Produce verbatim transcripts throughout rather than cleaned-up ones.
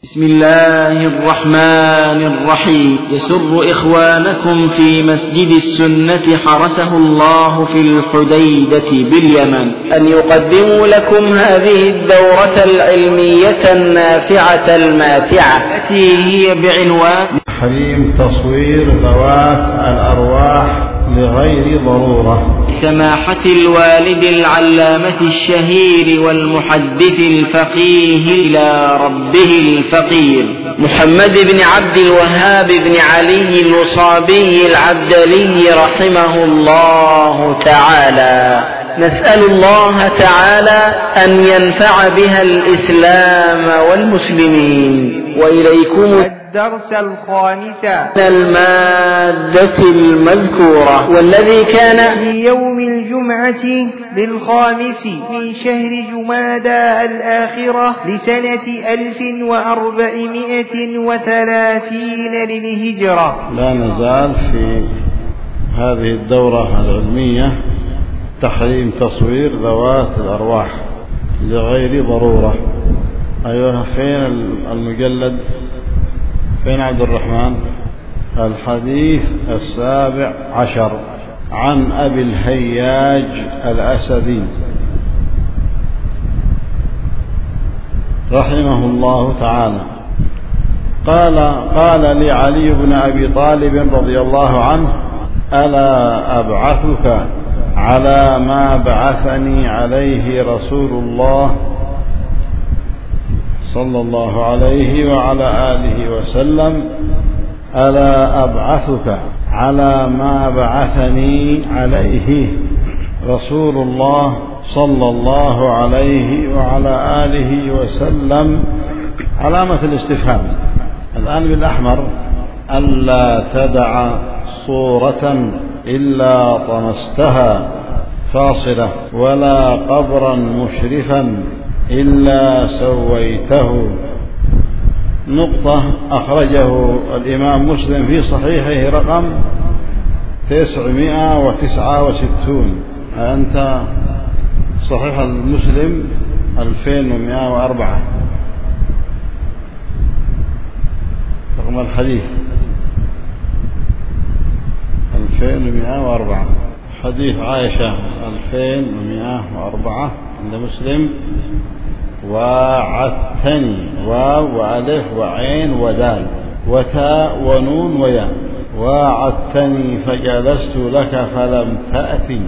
بسم الله الرحمن الرحيم. يسر إخوانكم في مسجد السنة حرسه الله في الحديدة باليمن أن يقدموا لكم هذه الدورة العلمية النافعة الماتعة التي هي بعنوان تحريم تصوير ذوات الأرواح لغير ضرورة. سماحة الوالد العلامة الشهير والمحدث الفقيه إلى ربه الفقير محمد بن عبد الوهاب بن علي الوصابي العبدلي رحمه الله تعالى. نسأل الله تعالى أن ينفع بها الإسلام والمسلمين. وإليكم الدرس الخامس المادة المذكورة، والذي كان في يوم الجمعة بالخامس من شهر جمادى الآخرة لسنة ألف وأربعمائة وثلاثين للهجرة. لا نزال في هذه الدورة العلمية تحريم تصوير ذوات الأرواح لغير ضرورة. أيها فين المجلد؟ فين عبد الرحمن؟ الحديث السابع عشر عن أبي الهياج الأسدي رحمه الله تعالى قال قال لي علي بن أبي طالب رضي الله عنه: ألا أبعثك على ما بعثني عليه رسول الله صلى الله عليه وعلى آله وسلم؟ ألا أبعثك على ما بعثني عليه رسول الله صلى الله عليه وعلى آله وسلم. علامة الاستفهام الآن بالأحمر: ألا تدع صورة إلا طمستها فاصلة، ولا قبرا مشرفا إلا سويته. نقطة أخرجه الإمام مسلم في صحيحه رقم تسعمائة وتسعة وستون. أنت صحيح المسلم ألفين ومائة وأربعة رقم الحديث ألفين ومائة وأربعة. حديث عائشة ألفين ومائة وأربعة عند مسلم. وعدتني واو وألف وعين ودال وتاء ونون وياء. وعدتني فجلست لك فلم تأتي.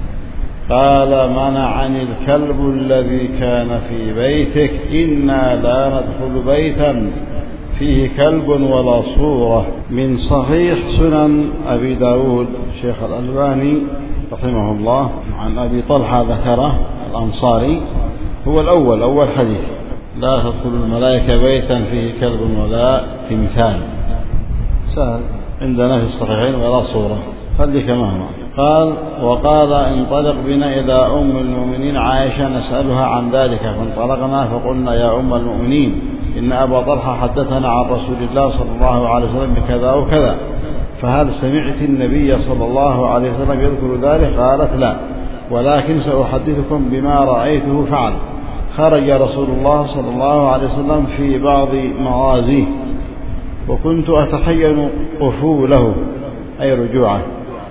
قال: منعني الكلب الذي كان في بيتك، إنا لا ندخل بيتا فيه كلب ولا صورة. من صحيح سنن أبي داود شيخ الألباني رحمه الله عن أبي طلحة ذكره الأنصاري، هو الأول أول حديث: لا تدخل الملائكة بيتا فيه كلب ولا تمثال. سهل عندنا في الصحيحين ولا صورة، خليك مهما. قال: وقال: انطلق بنا إلى أم المؤمنين عائشة نسألها عن ذلك. فانطلقنا فقلنا: يا أم المؤمنين، إن أبا طلحة حدثنا عن رسول الله صلى الله عليه وسلم بكذا وكذا، فهل سمعت النبي صلى الله عليه وسلم يذكر ذلك؟ قالت: لا، ولكن سأحدثكم بما رأيته فعل. خرج رسول الله صلى الله عليه وسلم في بعض مغازيه، وكنت أتخيل قفوله أي رجوعه،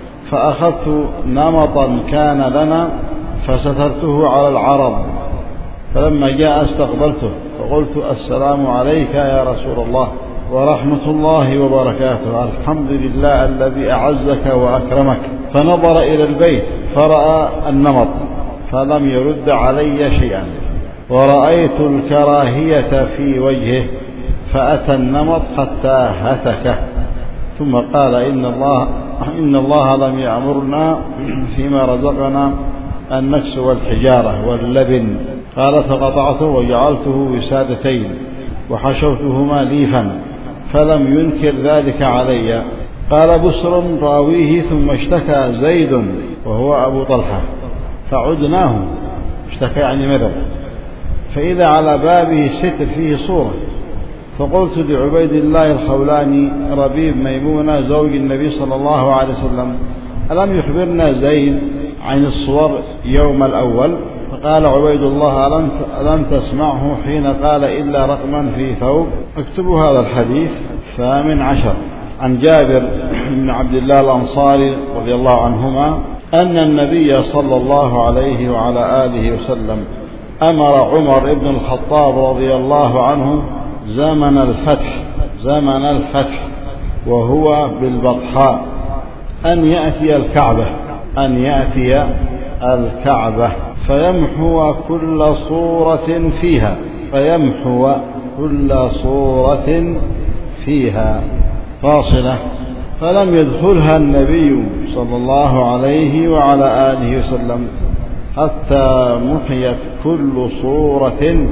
فأخذت نمطا كان لنا فسترته على العرض، فلما جاء استقبلته فقلت: السلام عليك يا رسول الله ورحمة الله وبركاته، الحمد لله الذي أعزك وأكرمك. فنظر إلى البيت فرأى النمط فلم يرد علي شيئا، ورأيت الكراهية في وجهه فأتى النمط حتى هتكه، ثم قال: إن الله, إن الله لم يأمرنا فيما رزقنا أن نكسو الحجارة واللبن. قال: فقطعته وجعلته وسادتين وحشوتهما ليفا، فلم ينكر ذلك علي. قال بسر راويه: ثم اشتكى زيد وهو أبو طلحة فعدناه، اشتكى يعني مرض، فإذا على بابه ستر فيه صورة، فقلت لعبيد الله الخولاني ربيب ميمونة زوج النبي صلى الله عليه وسلم: ألم يخبرنا زيد عن الصور يوم الأول؟ فقال عبيد الله ألم, ألم تسمعه حين قال إلا رقما في ثوب. اكتبوا هذا الحديث فمن عشر. عن جابر بن عبد الله الأنصاري رضي الله عنهما أن النبي صلى الله عليه وعلى آله وسلم أمر عمر بن الخطاب رضي الله عنه زمن الفتح زمن الفتح وهو بالبطحاء أن يأتي الكعبة أن يأتي الكعبة فيمحو كل صورة فيها فيمحو كل صورة فيها فاصلة. فلم يدخلها النبي صلى الله عليه وعلى آله وسلم حتى محيت كل صورة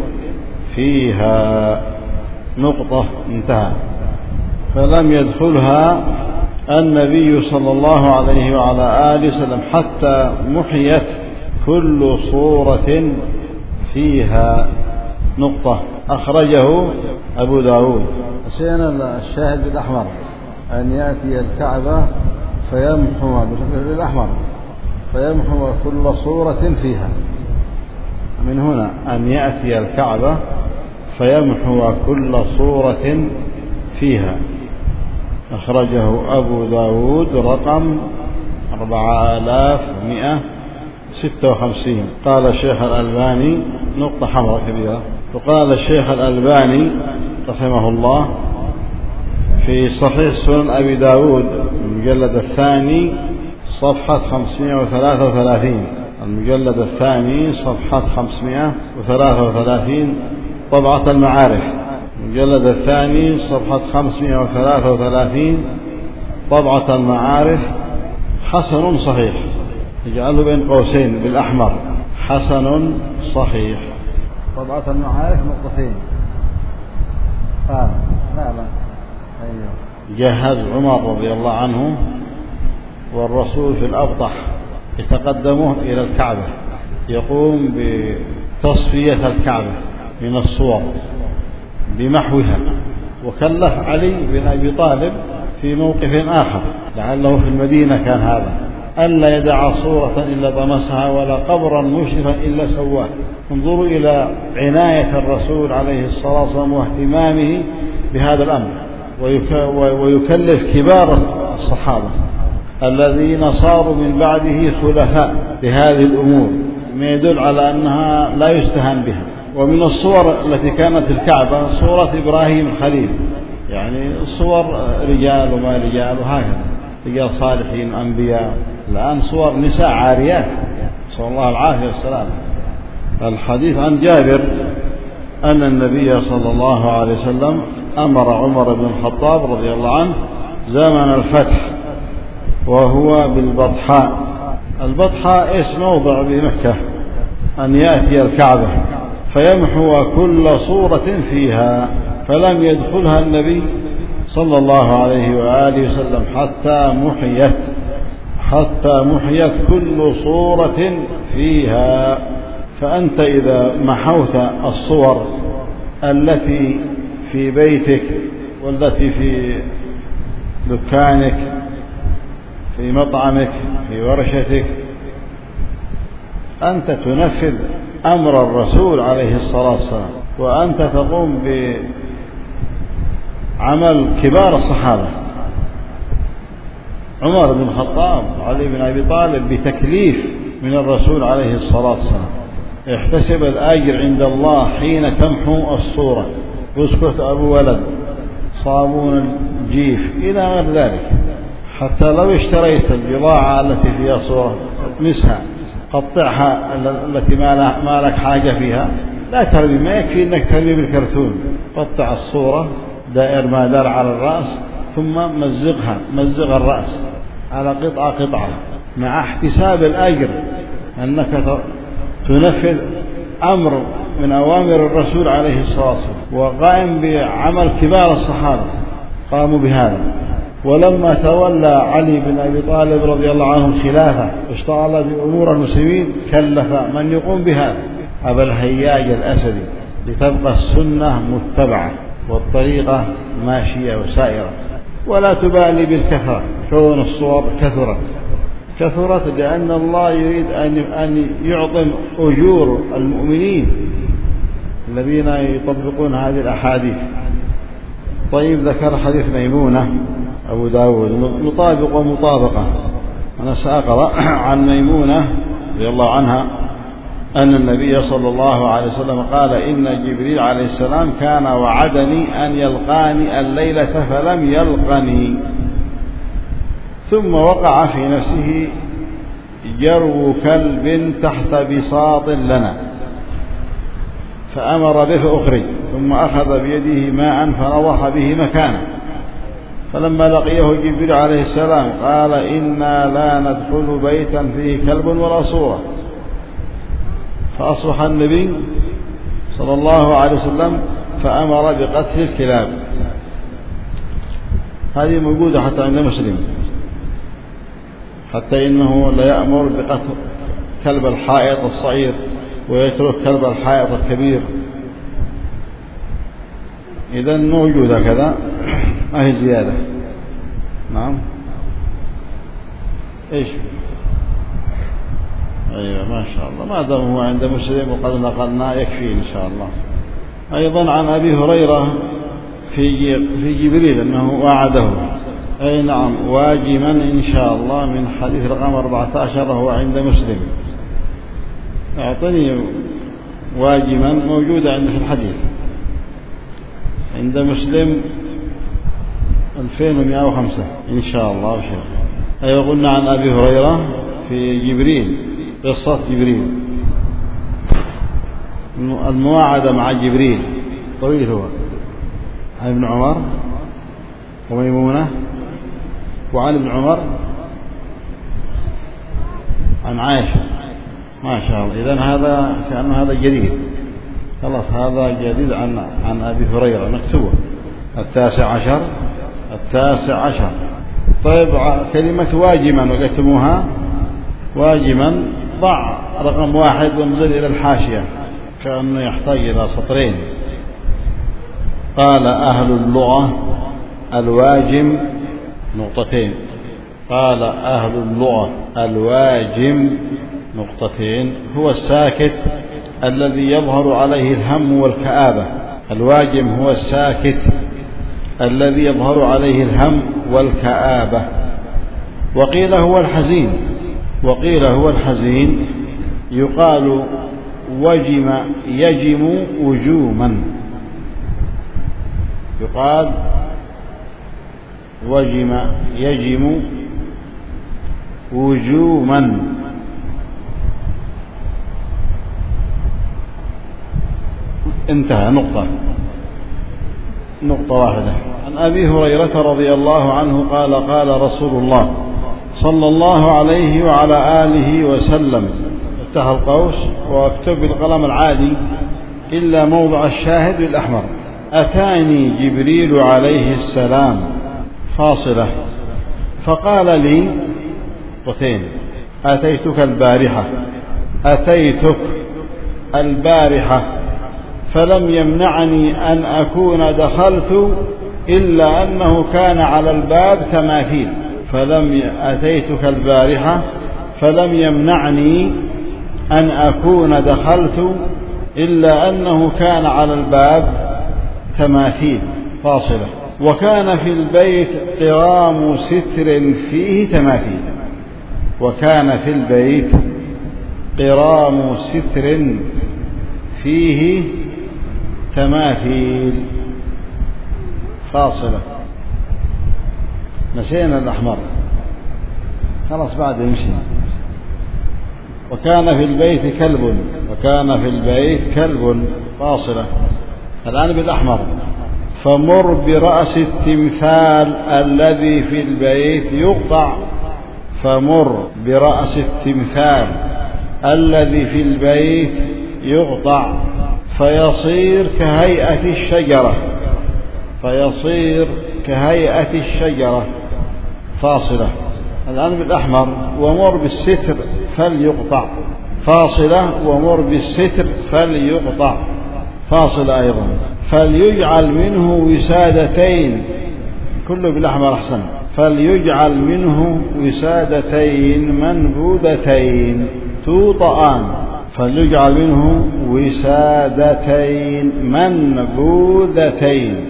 فيها نقطة انتهى. فلم يدخلها النبي صلى الله عليه وعلى آله وسلم حتى محيت كل صورة فيها نقطة. أخرجه أبو داود. سينا الشاهد الأحمر أن يأتي الكعبة فيمحو بالأحمر فيمحو كل صورة فيها. من هنا أن يأتي الكعبة فيمحو كل صورة فيها. أخرجه أبو داود رقم أربعة آلاف ومئة ستة وخمسين. قال الشيخ الألباني نقطة حمراء كبيرة. وقال الشيخ الألباني رحمه الله في صحيح سنن أبي داود المجلد الثاني صفحة خمسمائة وثلاثة وثلاثين المجلد الثاني صفحة خمسمائة وثلاثة وثلاثين طبعة المعارف المجلد الثاني صفحة خمسمائة وثلاثة وثلاثين طبعة المعارف حسن صحيح. يجعله بين قوسين بالأحمر حسن صحيح. طبعة المعارف نقطتين. آه. لا لا أيوه. جهز عمر رضي الله عنه والرسول في الأبطح يتقدمه إلى الكعبة يقوم بتصفية الكعبة من الصور بمحوها. وكلف علي بن أبي طالب في موقف آخر لعله في المدينة كان هذا ألا يدع صورة إلا طمسها ولا قبرا مشرفا إلا سواه. انظروا إلى عناية الرسول عليه الصلاة والسلام واهتمامه بهذا الأمر. ويكلف كبار الصحابة الذين صاروا من بعده خلفاء لهذه الأمور ما يدل على أنها لا يستهان بها. ومن الصور التي كانت الكعبة صورة إبراهيم الخليل يعني صور رجال وما رجال وهكذا رجال صالحين أنبياء. الآن صور نساء عاريات صلى الله العافية والسلام. الحديث عن جابر أن النبي صلى الله عليه وسلم أمر عمر بن الخطاب رضي الله عنه زمن الفتح وهو بالبطحاء. البطحاء اسم موضع بمكة أن يأتي الكعبة فيمحو كل صورة فيها. فلم يدخلها النبي صلى الله عليه وآله وسلم حتى محيت حتى محيت كل صورة فيها. فأنت إذا محوت الصور التي في بيتك والتي في دكانك في مطعمك في ورشتك أنت تنفذ أمر الرسول عليه الصلاة والسلام وأنت تقوم بعمل كبار الصحابة. عمر بن الخطاب علي بن أبي طالب بتكليف من الرسول عليه الصلاة والسلام يحتسب الأجر عند الله حين تمحو الصورة. يسكت أبو ولد صابون الجيف إلى غير ذلك. حتى لو اشتريت البضاعة التي فيها صورة اطمسها قطعها التي ما لك حاجة فيها لا ترمي. ما يكفي أنك ترمي بالكرتون. قطع الصورة دائر ما دار على الرأس ثم مزقها مزق الرأس على قطعة قطعة مع احتساب الأجر أنك تنفذ أمر من أوامر الرسول عليه الصلاة والسلام. وقائم بعمل كبار الصحابة قاموا بهذا. ولما تولى علي بن أبي طالب رضي الله عنه خلافة اشتغل بأمور المسلمين كلف من يقوم بهذا أبا الهياج الأسدي لتبقى السنة متبعة والطريقة ماشية وسائرة ولا تبالي بالكثرة. كون الصور كثرت كثرت لأن الله يريد أن يعظم أجور المؤمنين الذين يطبقون هذه الأحاديث. طيب، ذكر حديث ميمونة أبو داود مطابق ومطابقة. أنا سأقرأ عن ميمونة رضي الله عنها أن النبي صلى الله عليه وسلم قال: إن جبريل عليه السلام كان وعدني أن يلقاني الليلة فلم يلقني، ثم وقع في نفسه جرو كلب تحت بساط لنا فأمر به فأخرج، ثم أخذ بيده ماء فنضح به مكانه، فلما لقيه جبريل عليه السلام قال: إنا لا ندخل بيتا فيه كلب ولا صورة. فأصبح النبي صلى الله عليه وسلم فأمر بقتل الكلاب. هذه موجودة حتى عند مسلم، حتى إنه لا يأمر بقتل كلب الحائط الصغير ويترك كلب الحائط الكبير. إذن موجودة كذا، ما هي زيادة. نعم، إيش؟ أيوة، ما شاء الله، ما دام هو عند مسلم وقد نقلنا يكفي إن شاء الله. أيضا عن أبي هريرة في في جبريل أنه وعده، أي نعم، واجما إن شاء الله، من حديث رقم أربعة عشر وهو عند مسلم. أعطني واجما موجودة عند في الحديث عند مسلم ألفين ومئة وخمسة إن شاء الله. أيضا قلنا عن أبي هريرة في جبريل، قصة جبريل، المواعدة مع جبريل طويل، هو عن ابن عمر وميمونة وعن ابن عمر عن عائشة. ما شاء الله. إذن هذا كأنه هذا جديد، خلاص هذا جديد عن عن أبي هريرة مكتوبة التاسع عشر التاسع عشر. طيب، كلمة واجما وكتموها واجما، ضع رقم واحد وانزل إلى الحاشية كأنه يحتاج إلى سطرين. قال أهل اللغة: الواجم نقطتين. قال أهل اللغة: الواجم نقطتين هو الساكت الذي يظهر عليه الهم والكآبة. الواجم هو الساكت الذي يظهر عليه الهم والكآبة. وقيل هو الحزين وقيل هو الحزين يقال وجم يجم وجوما، يقال وجم يجم وجوما. انتهى، نقطة نقطة واحدة. عن أبي هريرة رضي الله عنه قال: قال رسول الله صلى الله عليه وعلى آله وسلم، افتح القوس واكتب بالقلم العادي إلا موضع الشاهد الأحمر: أتاني جبريل عليه السلام فاصلة فقال لي قتين: أتيتك البارحة أتيتك البارحة فلم يمنعني أن أكون دخلت إلا أنه كان على الباب تماثيل. فلم أتيتك البارحة فلم يمنعني أن أكون دخلت إلا أنه كان على الباب تماثيل. فاصلة. وكان في البيت قرام ستر فيه تماثيل. وكان في البيت قرام ستر فيه تماثيل. فاصلة. نسينا الأحمر، خلاص بعد يمشي. وكان في البيت كلب وكان في البيت كلب. فاصلة. الآن بالأحمر: فمر برأس التمثال الذي في البيت يقطع. فمر برأس التمثال الذي في البيت يقطع فيصير كهيئة الشجرة فيصير كهيئة الشجرة. فاصلة. الآن بالأحمر: ومر بالستر فليقطع. فاصلة. ومر بالستر فليقطع. فاصلة أيضا: فليجعل منه وسادتين. كله بالأحمر أحسن. فليجعل منه وسادتين منبوذتين توطآن فليجعل منه وسادتين منبوذتين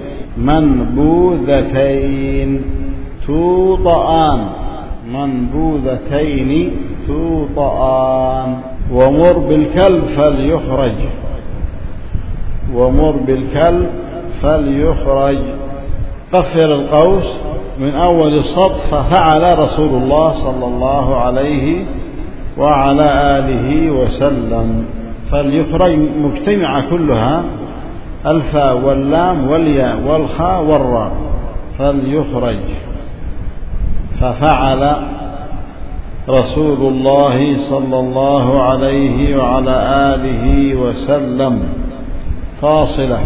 منبوذتين توطآن منبوذتين توطآن ومر بالكلب فليخرج ومر بالكلب فليخرج. قفل القوس من أول السطر ففعل رسول الله صلى الله عليه وعلى آله وسلم. فليخرج مجتمعة كلها الفاء واللام والياء والخاء والراء فليخرج. ففعل رسول الله صلى الله عليه وعلى آله وسلم. فاصلة.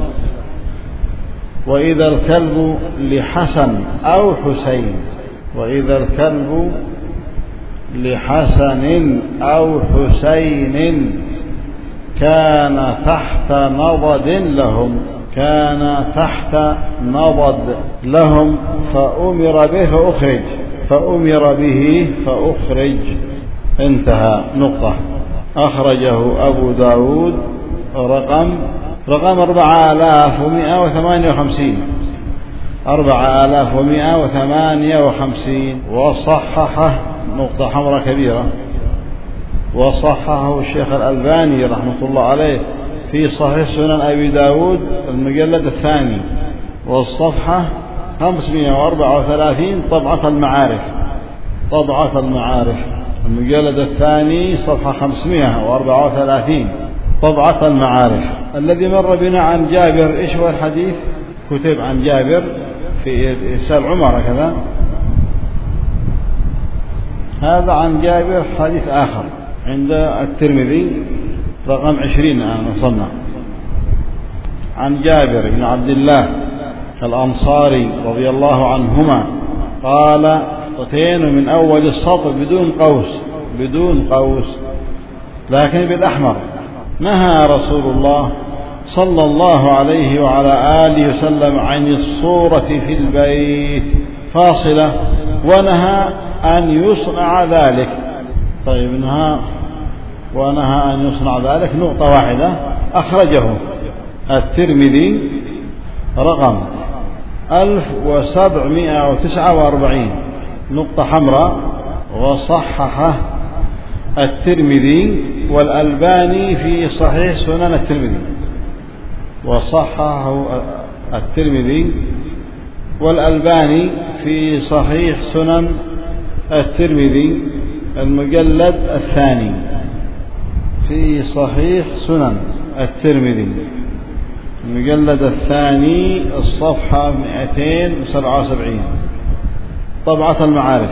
وإذا الكلب لحسن أو حسين وإذا الكلب لحسن أو حسين كان تحت نضد لهم كان تحت نضد لهم فأمر به فأخرج فأمر به فأخرج. انتهى. نقطة. أخرجه أبو داود رقم رقم أربعة آلاف ومئة وثمانية وخمسين أربعة آلاف ومئة وثمانية وخمسين. وصححه نقطة حمراء كبيرة وصححه الشيخ الألباني رحمة الله عليه في صحيح سنن أبي داود المجلد الثاني والصفحة خمسمائة وأربعة وثلاثين طبعة المعارف طبعة المعارف المجلد الثاني صفحة خمسمائة وأربعة وثلاثين طبعة المعارف. الذي مر بنا عن جابر إيش هو الحديث؟ كتب عن جابر في إرسال عمر كذا. هذا عن جابر حديث آخر عند الترمذي رقم عشرين الآن وصلنا. عن جابر بن عبد الله الأنصاري رضي الله عنهما قال قتين من أول السطر بدون قوس بدون قوس لكن بالأحمر. نهى رسول الله صلى الله عليه وعلى آله وسلم عن الصورة في البيت. فاصلة. ونهى أن يصنع ذلك. طيب نهى ونهى أن يصنع ذلك نقطة واحدة. أخرجه الترمذي رقم ألف وسبعمائة وتسعة وأربعين نقطة حمراء. وصححه الترمذي والألباني في صحيح سنن الترمذي وصححه الترمذي والألباني في صحيح سنن الترمذي المجلد الثاني في صحيح سنن الترمذي المجلد الثاني الصفحة مئتين وسبعة وسبعين طبعة المعارف.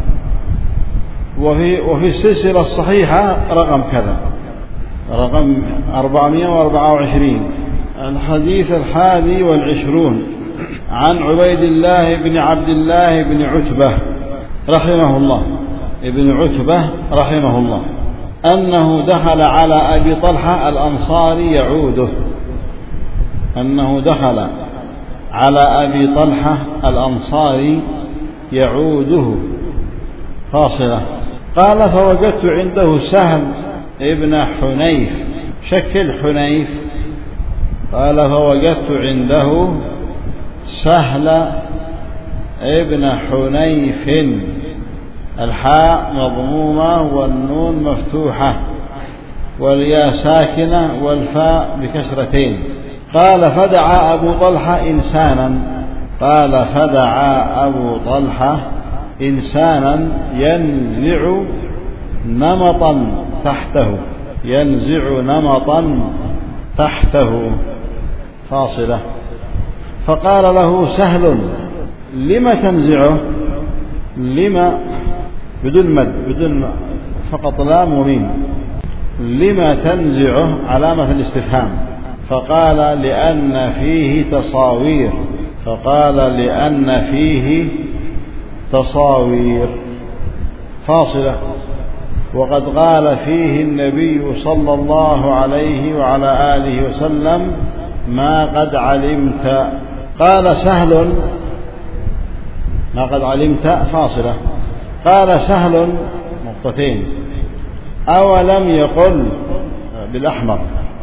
وفي, وفي السلسلة الصحيحة رقم كذا رقم أربعمائة وأربعة وعشرين. الحديث الحادي والعشرون عن عبيد الله بن عبد الله بن عتبة رحمه الله ابن عتبة رحمه الله أنه دخل على أبي طلحة الأنصاري يعوده أنه دخل على أبي طلحة الأنصاري يعوده. فاصلة. قال فوجدت عنده سهل ابن حنيف شكل حنيف. قال فوجدت عنده سهل ابن حنيف الحاء مضمومة والنون مفتوحة والياء ساكنة والفاء بكسرتين. قال فدعا أبو طلحة إنسانا قال فدعا أبو طلحة إنسانا ينزع نمطا تحته ينزع نمطا تحته. فاصلة. فقال له سهل لم تنزعه لم بدون مد بدون فقط لام وميم لم تنزعه علامة الاستفهام. فقال لأن فيه تصاوير فقال لأن فيه تصاوير. فاصلة. وقد قال فيه النبي صلى الله عليه وعلى آله وسلم ما قد علمت. قال سهل ما قد علمت فاصلة. قال سهل نقطتين. أولم يقل بالأحمر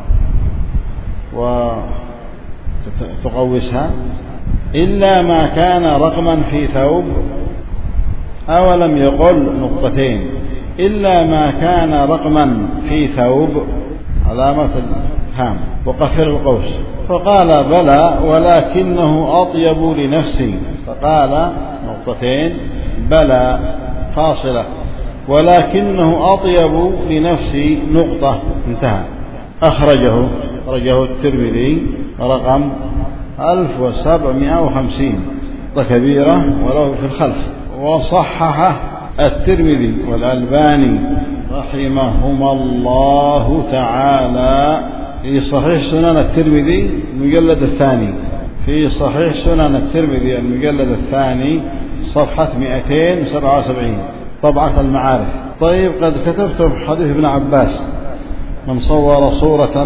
وتقوسها إلا ما كان رقما في ثوب. أولم يقل نقطتين إلا ما كان رقما في ثوب علامة الهام وقفر القوس. فقال بلى ولكنه أطيب لنفسي. فقال نقطتين بلى فاصلة ولكنه أطيب لنفسي نقطة انتهى. أخرجه أخرجه الترمذي رقم ألف وسبعمائة وخمسين كبيرة وله في الخلف. وصححه الترمذي والألباني رحمهما الله تعالى في صحيح سنن الترمذي المجلد الثاني في صحيح سنن الترمذي المجلد الثاني صفحة مئتين وسبعة وسبعين طبعة المعارف. طيب قد كتبتم حديث ابن عباس من صور صورة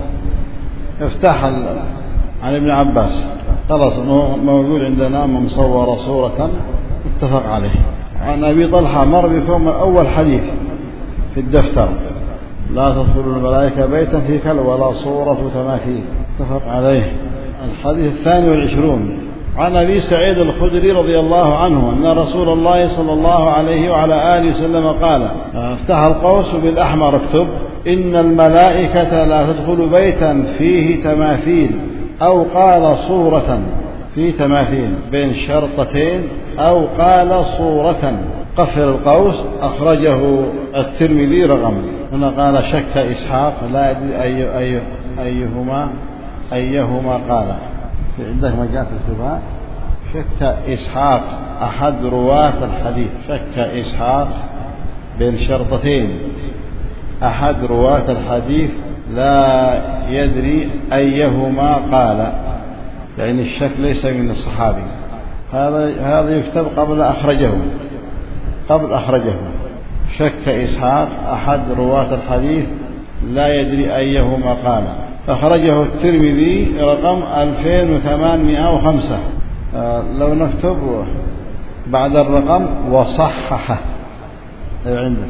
افتح عن ابن عباس خلاص موجود عندنا من صور صورة اتفق عليه. عن أبي طلحة مر بكم أول حديث في الدفتر لا تدخل الملائكة بيتا في كلب ولا صورة تماثيل اتفق عليه. الحديث الثاني والعشرون عن أبي سعيد الخدري رضي الله عنه أن رسول الله صلى الله عليه وعلى آله وسلم قال افتح القوس بالأحمر اكتب إن الملائكة لا تدخل بيتا فيه تماثيل أو قال صورة في تماثيل بين شرطتين أو قال صورة قفر القوس. أخرجه الترمذي رقم. هنا قال شك إسحاق لا أدري أي أي أيهما أيهما قال. عندك ما جاء في الكتاب شك إسحاق أحد رواة الحديث. شك إسحاق بين شرطتين أحد رواة الحديث لا يدري أيهما قال يعني الشك ليس من الصحابي. هذا هذا يكتب قبل أخرجه قبل أخرجه. شك إسحاق أحد رواة الحديث لا يدري أيهما قال. أخرجه الترمذي رقم ألفين وثمانمائة وخمسة. آه لو نكتب بعد الرقم وصححه عندك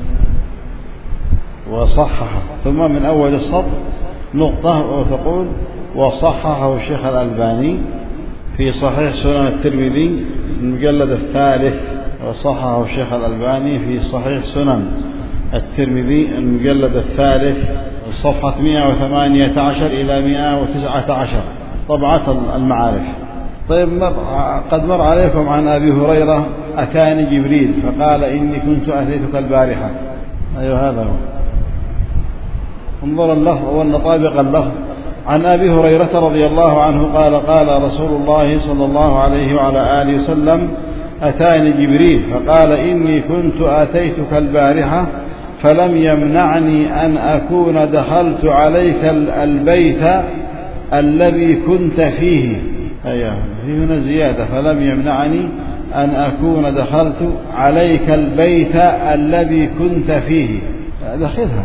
وصححه ثم من أول السطر نقطة وتقول وصححه الشيخ الألباني في صحيح سنن الترمذي المجلد الثالث. وصححه الشيخ الألباني في صحيح سنن الترمذي المجلد الثالث صفحة مئة وثمانية عشر إلى مئة وتسعة عشر طبعة المعارف. طيب مر قد مر عليكم عن أبي هريرة أتاني جبريل فقال إني كنت أتيتك البارحة. أيوه هذا هو. انظر اللفظ والنطابق اللفظ. عن أبي هريرة رضي الله عنه قال قال رسول الله صلى الله عليه وعلى آله وسلم أتاني جبريل فقال إني كنت أتيتك البارحة فلم يمنعني أن أكون دخلت عليك البيت الذي كنت فيه. أيوه في هنا زيادة فلم يمنعني أن أكون دخلت عليك البيت الذي كنت فيه. دخلها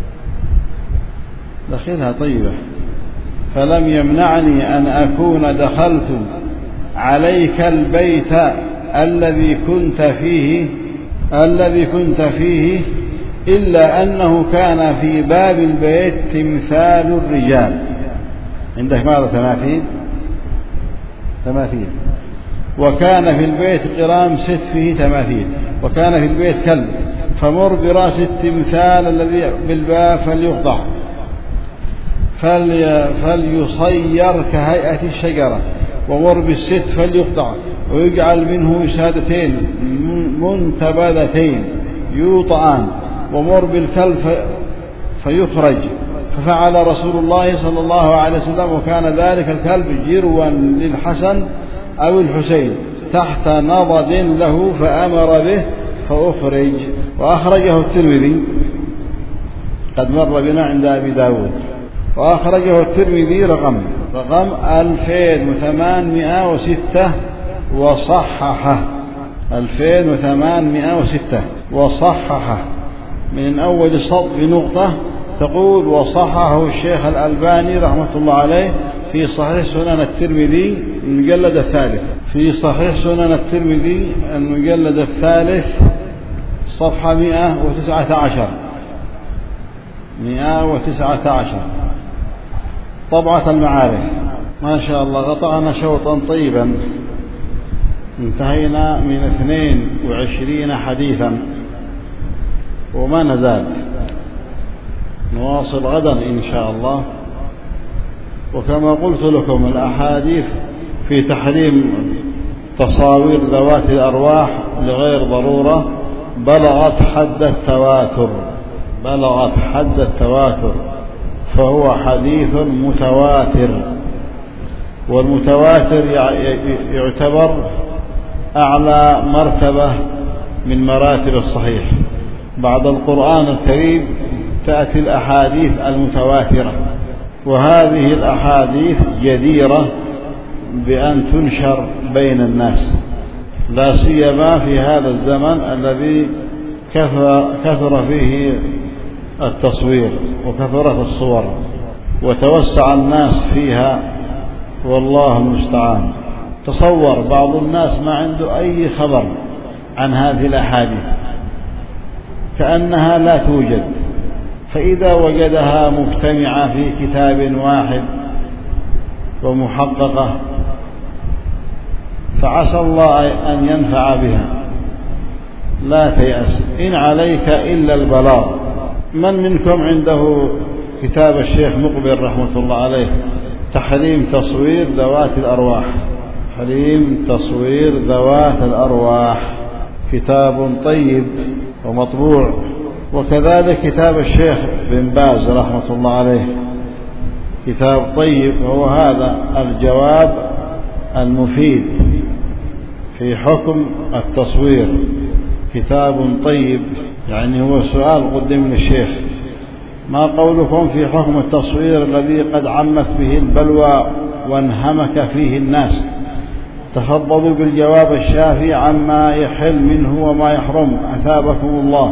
دخلها طيبة. فلم يمنعني أن أكون دخلت عليك البيت الذي كنت فيه الذي كنت فيه إلا أنه كان في باب البيت تمثال الرجال. عندك ماذا تماثيل تماثيل وكان في البيت قرام ست فيه تماثيل وكان في البيت كلب فمر براس التمثال الذي بالباب فليقطع فليصير كهيئة الشجرة ومر بالست فليقطع ويجعل منه وسادتين منتبذتين يوطعان ومر بالكلب فيخرج. ففعل رسول الله صلى الله عليه وسلم وكان ذلك الكلب جروا للحسن أو الحسين تحت نضد له فأمر به فأخرج. وأخرجه الترمذي قد مر بنا عند أبي داود. وأخرجه الترمذي رقم رقم ألفين وثمانمائة وستة وصححه ألفين وثمانمائة وستة وصححه من أول السطر بنقطة تقول وصححه الشيخ الألباني رحمة الله عليه في صحيح سنن الترمذي المجلد الثالث، في صحيح سنن الترمذي المجلد الثالث صفحة مئة وتسعة عشر مئة وتسعة عشر طبعة المعارف. ما شاء الله قطعنا شوطا طيبا، انتهينا من اثنين وعشرين حديثا وما نزال، نواصل غدا إن شاء الله. وكما قلت لكم الأحاديث في تحريم تصاوير ذوات الأرواح لغير ضرورة بلغت حد التواتر بلغت حد التواتر فهو حديث متواتر، والمتواتر يعتبر أعلى مرتبة من مراتب الصحيح. بعد القرآن الكريم تأتي الأحاديث المتواترة، وهذه الأحاديث جديرة بأن تنشر بين الناس، لا سيما في هذا الزمن الذي كثر فيه التصوير وكثرت الصور وتوسع الناس فيها، والله المستعان. تصور بعض الناس ما عنده أي خبر عن هذه الأحاديث، كأنها لا توجد، فإذا وجدها مجتمعة في كتاب واحد ومحققة فعسى الله أن ينفع بها. لا تيأس، إن عليك إلا البلاغ. من منكم عنده كتاب الشيخ مقبل رحمة الله عليه تحريم تصوير ذوات الأرواح؟ تحريم تصوير ذوات الأرواح، كتاب طيب ومطبوع. وكذلك كتاب الشيخ بن باز رحمة الله عليه كتاب طيب، وهو هذا الجواب المفيد في حكم التصوير، كتاب طيب. يعني هو سؤال قدم للشيخ: ما قولكم في حكم التصوير الذي قد عمت به البلوى وانهمك فيه الناس؟ تفضلوا بالجواب الشافي عما يحل منه وما يحرم، أثابكم الله.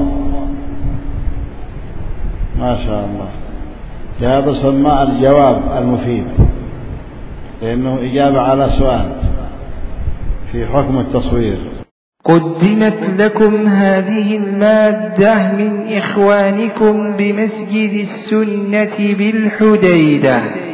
ما شاء الله، هذا سماه الجواب المفيد، لأنه إجابة على سؤال في حكم التصوير. قدمت لكم هذه المادة من إخوانكم بمسجد السنة بالحديدة.